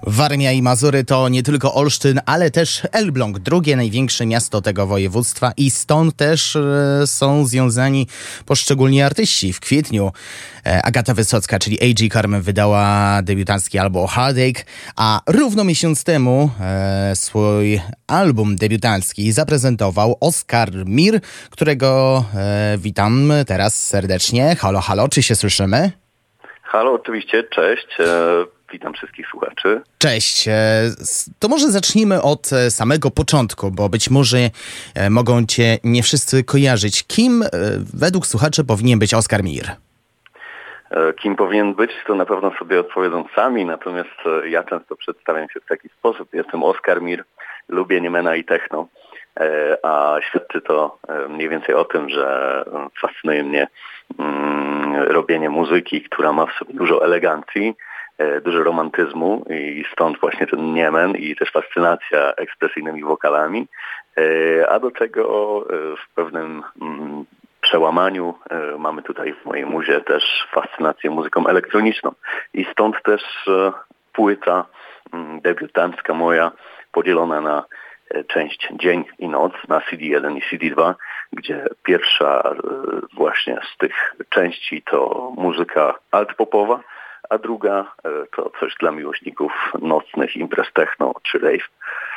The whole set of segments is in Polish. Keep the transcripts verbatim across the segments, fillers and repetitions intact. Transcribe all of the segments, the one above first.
Warmia i Mazury to nie tylko Olsztyn, ale też Elbląg, drugie największe miasto tego województwa i stąd też e, są związani poszczególni artyści. W kwietniu e, Agata Wysocka, czyli A G Carmen, wydała debiutancki album Heartache, a równo miesiąc temu e, swój album debiutancki zaprezentował Oskar Mir, którego e, witam teraz serdecznie. Halo, halo, czy się słyszymy? Halo, oczywiście, cześć. E, witam wszystkich słuchaczy. Cześć. To może zacznijmy od samego początku, bo być może mogą cię nie wszyscy kojarzyć. Kim według słuchaczy powinien być Oskar Mir? E, kim powinien być, to na pewno sobie odpowiedzą sami, natomiast ja często przedstawiam się w taki sposób. Jestem Oskar Mir, lubię niemena i techno, e, a świadczy to mniej więcej o tym, że fascynuje mnie mm, robienie muzyki, która ma w sobie dużo elegancji, dużo romantyzmu i stąd właśnie ten niemen i też fascynacja ekspresyjnymi wokalami, a do tego w pewnym przełamaniu mamy tutaj w mojej muzie też fascynację muzyką elektroniczną i stąd też płyta debiutancka moja podzielona na część Dzień i Noc na C D jeden i C D dwa, gdzie pierwsza właśnie z tych części to muzyka alt-popowa, a druga to coś dla miłośników nocnych imprez techno czy rave.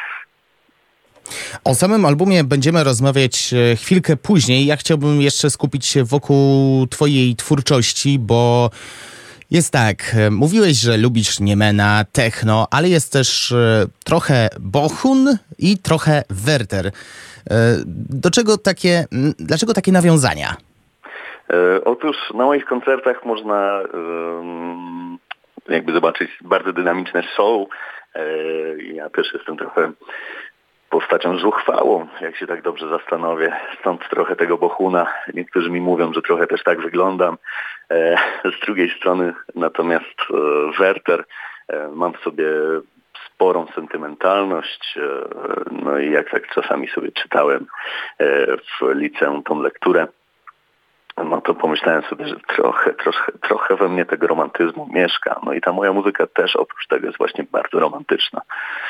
O samym albumie będziemy rozmawiać chwilkę później. Ja chciałbym jeszcze skupić się wokół twojej twórczości, bo jest tak, mówiłeś, że lubisz niemena, techno, ale jest też trochę bohun i trochę werter. Do czego takie, dlaczego takie nawiązania? E, otóż na moich koncertach można e, jakby zobaczyć bardzo dynamiczne show. E, ja też jestem trochę postacią zuchwałą, jak się tak dobrze zastanowię. Stąd trochę tego bohuna. Niektórzy mi mówią, że trochę też tak wyglądam. E, z drugiej strony natomiast e, werter, e, mam w sobie sporą sentymentalność. E, no i jak tak czasami sobie czytałem e, w liceum tą lekturę, no to pomyślałem sobie, że trochę, trochę, trochę we mnie tego romantyzmu mieszka. No i ta moja muzyka też oprócz tego jest właśnie bardzo romantyczna.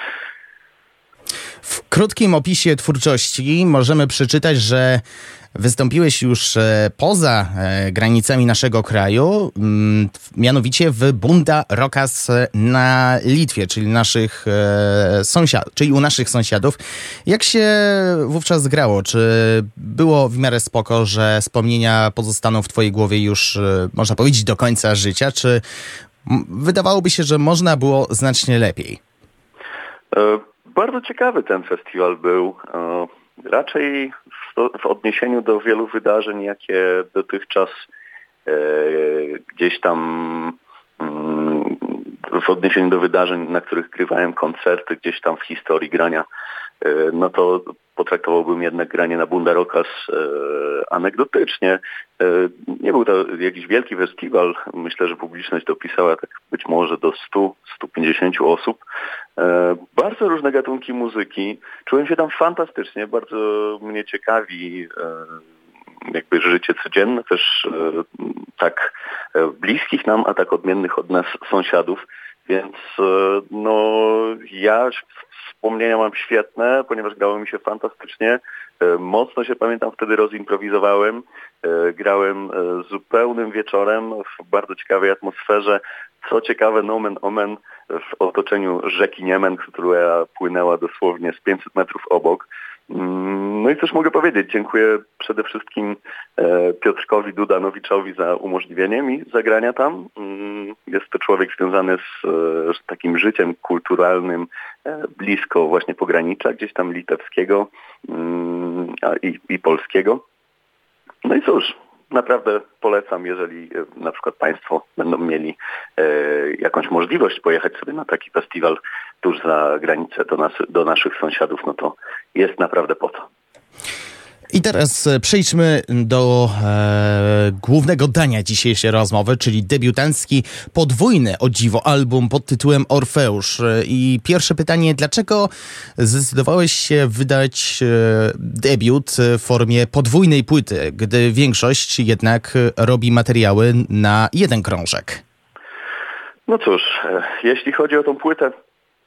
W krótkim opisie twórczości możemy przeczytać, że wystąpiłeś już poza granicami naszego kraju, mianowicie w Bunda Rokas na Litwie, czyli naszych sąsiadów, czyli u naszych sąsiadów. Jak się wówczas grało? Czy było w miarę spoko, że wspomnienia pozostaną w twojej głowie już, można powiedzieć, do końca życia? Czy wydawałoby się, że można było znacznie lepiej? E, bardzo ciekawy ten festiwal był. E, raczej w, w odniesieniu do wielu wydarzeń, jakie dotychczas e, gdzieś tam mm, w odniesieniu do wydarzeń, na których grywałem koncerty, gdzieś tam w historii grania, e, no to potraktowałbym jednak granie na Bunda Rokas e, anegdotycznie. E, nie był to jakiś wielki festiwal. Myślę, że publiczność dopisała tak być może do stu do stu pięćdziesięciu osób. E, bardzo różne gatunki muzyki. Czułem się tam fantastycznie. Bardzo mnie ciekawi e, jakby życie codzienne, też e, tak e, bliskich nam, a tak odmiennych od nas sąsiadów. Więc e, no ja wspomnienia mam świetne, ponieważ grało mi się fantastycznie. E, mocno się pamiętam wtedy rozimprowizowałem. E, grałem e, zupełnym wieczorem w bardzo ciekawej atmosferze. Co ciekawe, nomen omen, w otoczeniu rzeki Niemen, która płynęła dosłownie z pięćset metrów obok. No i cóż mogę powiedzieć, dziękuję przede wszystkim Piotrkowi Dudanowiczowi za umożliwienie mi zagrania tam. Jest to człowiek związany z, z takim życiem kulturalnym blisko właśnie pogranicza, gdzieś tam litewskiego i, i polskiego. No i cóż, naprawdę polecam, jeżeli na przykład Państwo będą mieli e, jakąś możliwość pojechać sobie na taki festiwal tuż za granicę do, nas, do naszych sąsiadów, no to jest naprawdę po to. I teraz przejdźmy do e, głównego dania dzisiejszej rozmowy, czyli debiutancki, podwójny, o dziwo, album pod tytułem Orfeusz. I pierwsze pytanie, dlaczego zdecydowałeś się wydać e, debiut w formie podwójnej płyty, gdy większość jednak robi materiały na jeden krążek? No cóż, e, jeśli chodzi o tą płytę,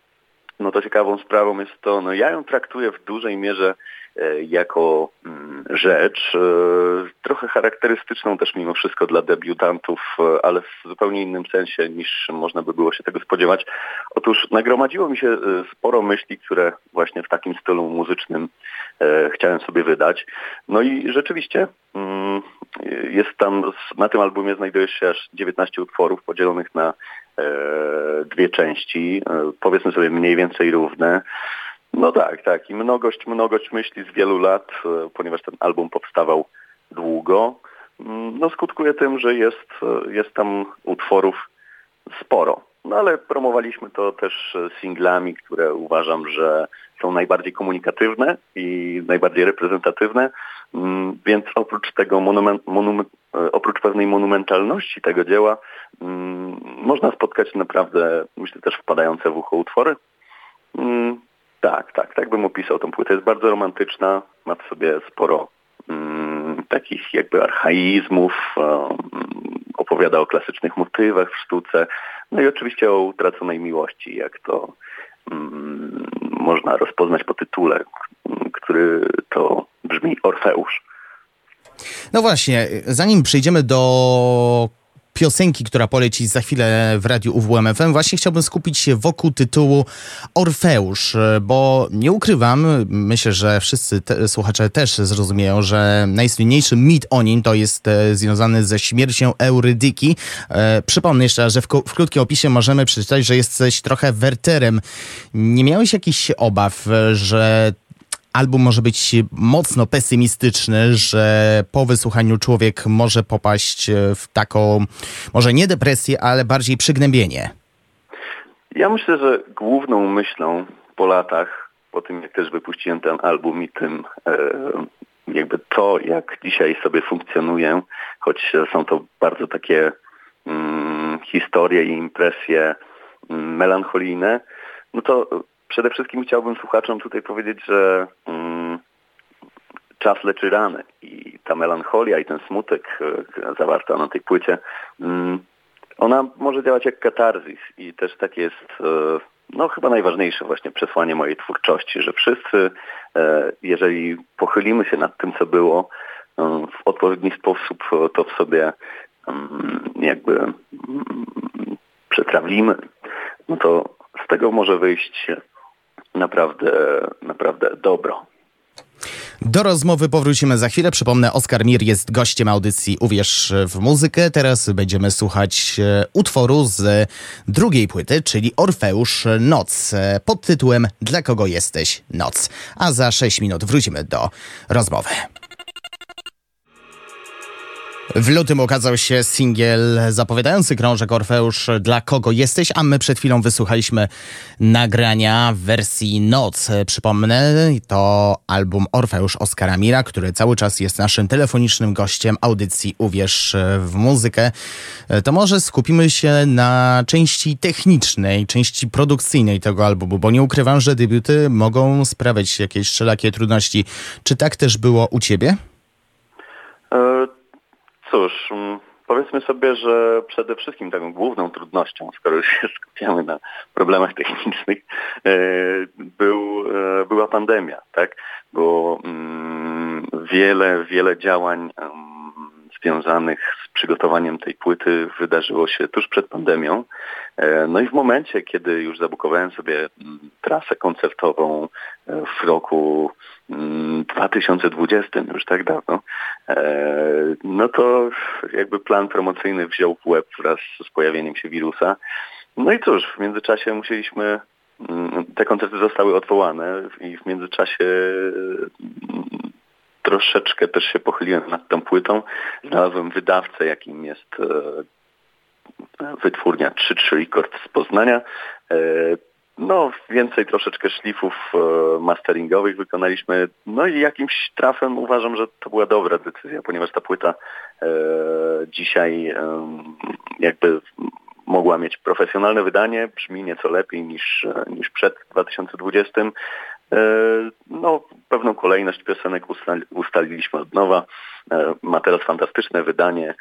no to ciekawą sprawą jest to, no ja ją traktuję w dużej mierze jako rzecz, trochę charakterystyczną też mimo wszystko dla debiutantów, ale w zupełnie innym sensie niż można by było się tego spodziewać. Otóż nagromadziło mi się sporo myśli, które właśnie w takim stylu muzycznym chciałem sobie wydać. No i rzeczywiście jest tam, na tym albumie znajduje się aż dziewiętnaście utworów podzielonych na dwie części, powiedzmy sobie mniej więcej równe. No tak, tak. I mnogość, mnogość myśli z wielu lat, ponieważ ten album powstawał długo, no skutkuje tym, że jest, jest tam utworów sporo. No ale promowaliśmy to też singlami, które uważam, że są najbardziej komunikatywne i najbardziej reprezentatywne, więc oprócz tego monument, monument, oprócz pewnej monumentalności tego dzieła można spotkać naprawdę, myślę, też wpadające w ucho utwory. Tak, tak, tak bym opisał tę płytę. Jest bardzo romantyczna, ma w sobie sporo mm, takich jakby archaizmów, um, opowiada o klasycznych motywach w sztuce, no i oczywiście o utraconej miłości, jak to mm, można rozpoznać po tytule, który to brzmi Orfeusz. No właśnie, zanim przejdziemy do piosenki, która poleci za chwilę w radiu U W M F M, właśnie chciałbym skupić się wokół tytułu Orfeusz, bo nie ukrywam, myślę, że wszyscy te, słuchacze też zrozumieją, że najsłynniejszy mit o nim to jest e, związany ze śmiercią Eurydyki. E, przypomnę jeszcze, że w, w krótkim opisie możemy przeczytać, że jesteś trochę werterem. Nie miałeś jakichś obaw, że album może być mocno pesymistyczny, że po wysłuchaniu człowiek może popaść w taką, może nie depresję, ale bardziej przygnębienie? Ja myślę, że główną myślą po latach, po tym jak też wypuściłem ten album i tym e, jakby to, jak dzisiaj sobie funkcjonuję, choć są to bardzo takie mm, historie i impresje mm, melancholijne, no to przede wszystkim chciałbym słuchaczom tutaj powiedzieć, że mm, czas leczy rany i ta melancholia i ten smutek e, zawarta na tej płycie, mm, ona może działać jak katarzis i też tak jest, e, no chyba najważniejsze właśnie przesłanie mojej twórczości, że wszyscy, e, jeżeli pochylimy się nad tym, co było, e, w odpowiedni sposób to w sobie mm, jakby mm, przetrawimy, no to z tego może wyjść naprawdę, naprawdę dobro. Do rozmowy powrócimy za chwilę. Przypomnę, Oskar Mir jest gościem audycji Uwierz w muzykę. Teraz będziemy słuchać utworu z drugiej płyty, czyli Orfeusz Noc, pod tytułem Dla kogo jesteś noc. A za sześć minut wrócimy do rozmowy. W lutym ukazał się singiel zapowiadający krążek Orfeusz Dla kogo jesteś, a my przed chwilą wysłuchaliśmy nagrania w wersji Noc. Przypomnę, to album Orfeusz Oskara Mira, który cały czas jest naszym telefonicznym gościem audycji Uwierz w muzykę. To może skupimy się na części technicznej, części produkcyjnej tego albumu, bo nie ukrywam, że debiuty mogą sprawiać jakieś wszelakie trudności. Czy tak też było u ciebie? E- Cóż, powiedzmy sobie, że przede wszystkim taką główną trudnością, skoro już się skupiamy na problemach technicznych, był, była pandemia, tak? Bo wiele, wiele działań związanych z przygotowaniem tej płyty wydarzyło się tuż przed pandemią. No i w momencie, kiedy już zabukowałem sobie trasę koncertową w roku dwa tysiące dwudziestym, już tak dawno, no to jakby plan promocyjny wziął w łeb wraz z pojawieniem się wirusa. No i cóż, w międzyczasie musieliśmy, te koncerty zostały odwołane i w międzyczasie troszeczkę też się pochyliłem nad tą płytą. Znalazłem wydawcę, jakim jest wytwórnia trzy trzy Records z Poznania. No, więcej troszeczkę szlifów masteringowych wykonaliśmy. No i jakimś trafem uważam, że to była dobra decyzja, ponieważ ta płyta dzisiaj jakby mogła mieć profesjonalne wydanie, brzmi nieco lepiej niż, niż przed dwa tysiące dwudziestym. No, pewną kolejność piosenek ustali, ustaliliśmy od nowa. Ma teraz fantastyczne wydanie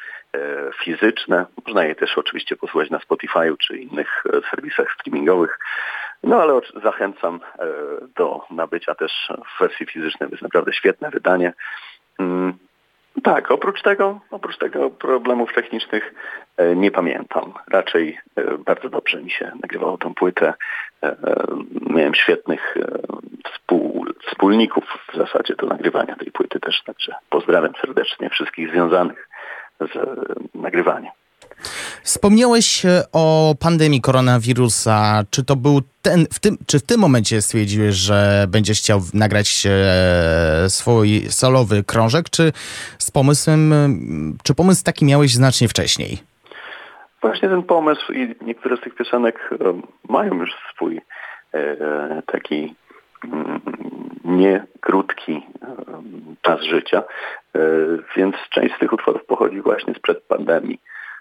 fizyczne. Można je też oczywiście posłuchać na Spotify'u czy innych serwisach streamingowych. No ale zachęcam do nabycia też w wersji fizycznej, to jest naprawdę świetne wydanie. Tak, oprócz tego, oprócz tego problemów technicznych nie pamiętam. Raczej bardzo dobrze mi się nagrywało tą płytę. Miałem świetnych współ, wspólników w zasadzie do nagrywania tej płyty też, także pozdrawiam serdecznie wszystkich związanych z nagrywaniem. Wspomniałeś o pandemii koronawirusa. Czy to był ten, w tym, czy w tym momencie stwierdziłeś, że będziesz chciał nagrać e, swój solowy krążek, czy z pomysłem, czy pomysł taki miałeś znacznie wcześniej? Właśnie ten pomysł i niektóre z tych piosenek e, mają już swój e, taki mm, nie krótki e, czas życia, e, więc część z tych utworów pochodzi właśnie sprzed pandemii.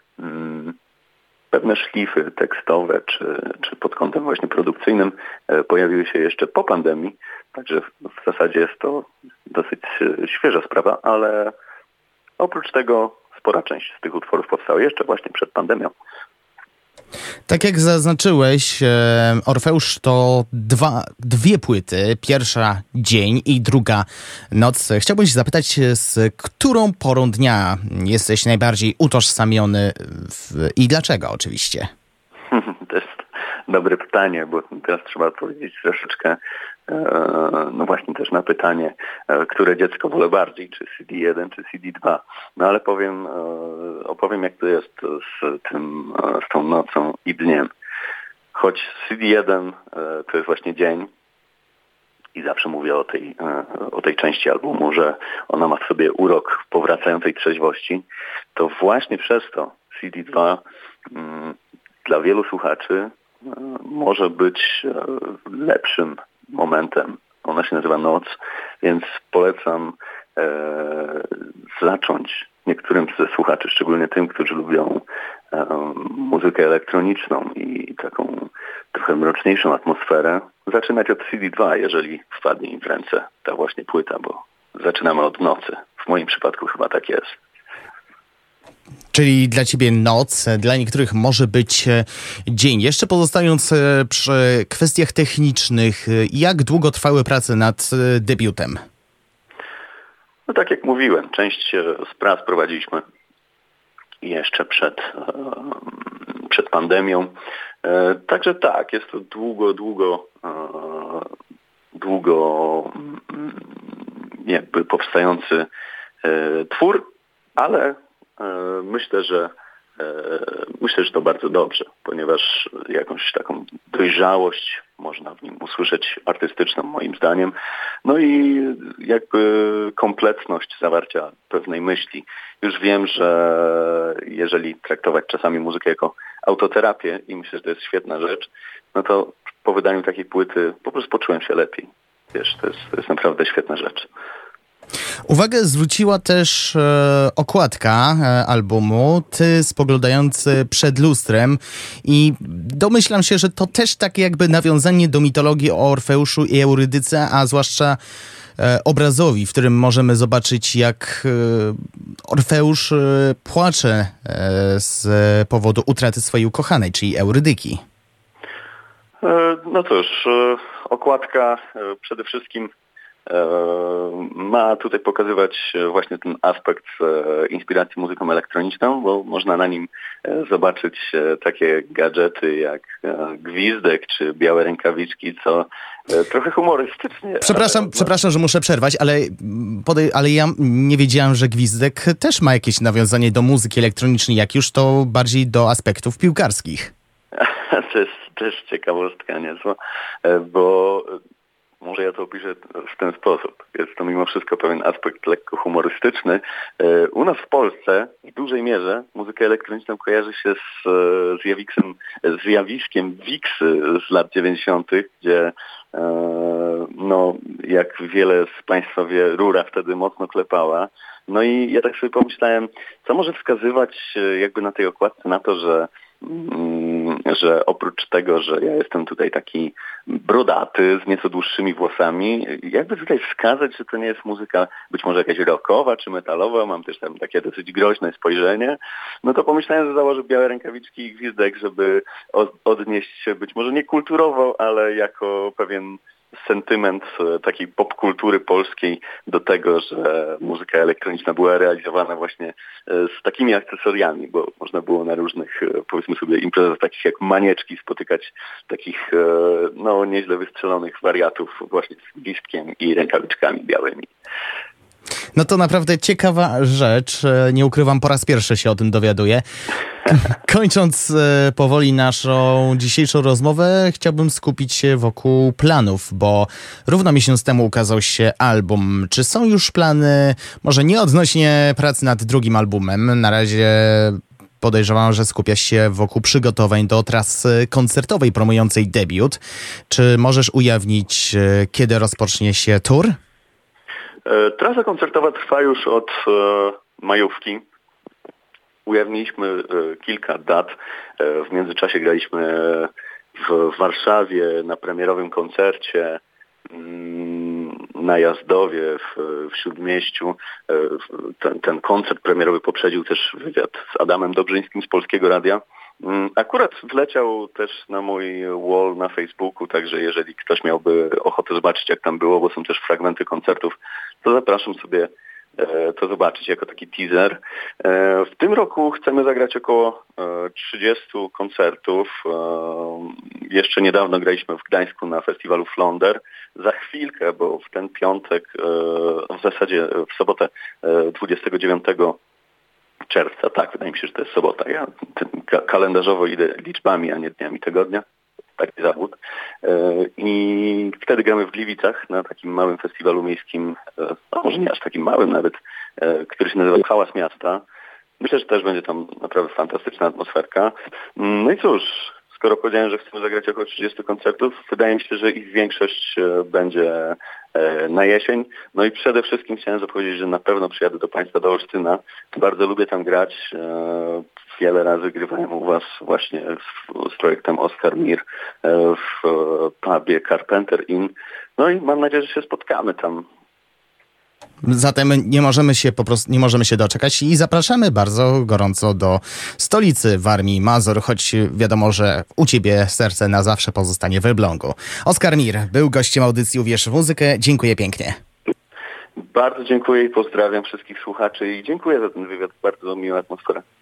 Pewne szlify tekstowe czy, czy pod kątem właśnie produkcyjnym pojawiły się jeszcze po pandemii, także w zasadzie jest to dosyć świeża sprawa, ale oprócz tego spora część z tych utworów powstała jeszcze właśnie przed pandemią. Tak jak zaznaczyłeś, Orfeusz to dwa, dwie płyty. Pierwsza Dzień i druga Noc. Chciałbym się zapytać, z którą porą dnia jesteś najbardziej utożsamiony w, i dlaczego oczywiście? To jest dobre pytanie, bo teraz trzeba odpowiedzieć troszeczkę no właśnie też na pytanie, które dziecko wolę bardziej, czy C D jeden, czy C D dwa. No ale powiem, opowiem jak to jest z tym, z tą nocą i dniem. Choć C D jeden to jest właśnie dzień i zawsze mówię o tej, o tej części albumu, że ona ma w sobie urok powracającej trzeźwości, to właśnie przez to C D dwa mm, dla wielu słuchaczy może być lepszym momentem. Ona się nazywa Noc, więc polecam e, zacząć niektórym ze słuchaczy, szczególnie tym, którzy lubią e, muzykę elektroniczną i taką trochę mroczniejszą atmosferę, zaczynać od C D dwa, jeżeli wpadnie im w ręce ta właśnie płyta, bo zaczynamy od nocy. W moim przypadku chyba tak jest. Czyli dla ciebie noc, dla niektórych może być dzień. Jeszcze pozostając przy kwestiach technicznych, jak długo trwały prace nad debiutem? No tak jak mówiłem, część z prac prowadziliśmy jeszcze przed, przed pandemią. Także tak, jest to długo, długo, długo jakby powstający twór, ale myślę, że myślę, że to bardzo dobrze, ponieważ jakąś taką dojrzałość można w nim usłyszeć artystyczną moim zdaniem. No i jakby kompletność zawarcia pewnej myśli. Już wiem, że jeżeli traktować czasami muzykę jako autoterapię i myślę, że to jest świetna rzecz, no to po wydaniu takiej płyty po prostu poczułem się lepiej. Wiesz, to jest, to jest naprawdę świetna rzecz. Uwagę zwróciła też e, okładka e, albumu, ty spoglądający przed lustrem i domyślam się, że to też takie jakby nawiązanie do mitologii o Orfeuszu i Eurydyce, a zwłaszcza e, obrazowi, w którym możemy zobaczyć, jak e, Orfeusz e, płacze e, z powodu utraty swojej ukochanej, czyli Eurydyki. E, no cóż, e, okładka e, przede wszystkim ma tutaj pokazywać właśnie ten aspekt inspiracji muzyką elektroniczną, bo można na nim zobaczyć takie gadżety jak gwizdek czy białe rękawiczki, co trochę humorystycznie... Przepraszam, ale... przepraszam, że muszę przerwać, ale, podej- ale ja nie wiedziałem, że gwizdek też ma jakieś nawiązanie do muzyki elektronicznej, jak już to bardziej do aspektów piłkarskich. To jest też ciekawostka niezła, bo... Może ja to opiszę w ten sposób. Jest to mimo wszystko pewien aspekt lekko humorystyczny. U nas w Polsce w dużej mierze muzykę elektroniczną kojarzy się z zjawiskiem, zjawiskiem Wiksy z lat dziewięćdziesiątych, gdzie no, jak wiele z Państwa wie, rura wtedy mocno klepała. No i ja tak sobie pomyślałem, co może wskazywać jakby na tej okładce na to, że że oprócz tego, że ja jestem tutaj taki brodaty, z nieco dłuższymi włosami, jakby tutaj wskazać, że to nie jest muzyka być może jakaś rockowa czy metalowa, mam też tam takie dosyć groźne spojrzenie, no to pomyślałem, że założę białe rękawiczki i gwizdek, żeby odnieść się być może nie kulturowo, ale jako pewien sentyment takiej popkultury polskiej do tego, że muzyka elektroniczna była realizowana właśnie z takimi akcesoriami, bo można było na różnych, powiedzmy sobie, imprezach takich jak Manieczki spotykać takich no nieźle wystrzelonych wariatów właśnie z gwizdkiem i rękawiczkami białymi. No to naprawdę ciekawa rzecz. Nie ukrywam, po raz pierwszy się o tym dowiaduję. Kończąc e, powoli naszą dzisiejszą rozmowę, chciałbym skupić się wokół planów, bo równo miesiąc temu ukazał się album. Czy są już plany, może nie odnośnie pracy nad drugim albumem, na razie podejrzewam, że skupiasz się wokół przygotowań do trasy koncertowej promującej debiut. Czy możesz ujawnić, e, kiedy rozpocznie się tour? Trasa koncertowa trwa już od e, majówki. Ujawniliśmy e, kilka dat. E, w międzyczasie graliśmy w Warszawie na premierowym koncercie, mm, na Jazdowie w, w Śródmieściu. E, ten, ten koncert premierowy poprzedził też wywiad z Adamem Dobrzyńskim z Polskiego Radia. Akurat wleciał też na mój wall na Facebooku, także jeżeli ktoś miałby ochotę zobaczyć, jak tam było, bo są też fragmenty koncertów, to zapraszam sobie e, to zobaczyć jako taki teaser. E, w tym roku chcemy zagrać około e, trzydziestu koncertów. E, jeszcze niedawno graliśmy w Gdańsku na festiwalu Flonder. Za chwilkę, bo w ten piątek, e, w zasadzie w sobotę e, dwudziestego dziewiątego czerwca, tak, wydaje mi się, że to jest sobota. Ja ka- kalendarzowo idę liczbami, a nie dniami tygodnia. Taki zawód. I wtedy gramy w Gliwicach na takim małym festiwalu miejskim, no może nie aż takim małym nawet, który się nazywa Hałas Miasta. Myślę, że też będzie tam naprawdę fantastyczna atmosferka. No i cóż, skoro powiedziałem, że chcemy zagrać około trzydziestu koncertów, wydaje mi się, że ich większość będzie na jesień. No i przede wszystkim chciałem zapowiedzieć, że na pewno przyjadę do Państwa do Olsztyna. Bardzo lubię tam grać. Wiele razy grywałem u Was właśnie z, z projektem Oscar Mir w pubie Carpenter Inn. No i mam nadzieję, że się spotkamy tam. Zatem nie możemy się po prostu, nie możemy się doczekać i zapraszamy bardzo gorąco do stolicy Warmii i Mazur, choć wiadomo, że u Ciebie serce na zawsze pozostanie w Elblągu. Oskar Mir był gościem audycji Uwierz w muzykę. Dziękuję pięknie. Bardzo dziękuję i pozdrawiam wszystkich słuchaczy i dziękuję za ten wywiad. Bardzo miła atmosfera.